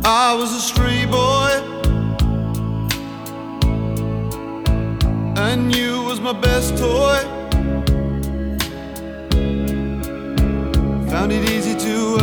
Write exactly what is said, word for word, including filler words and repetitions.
I was a stray boy, and you was my best toy. Found it easy to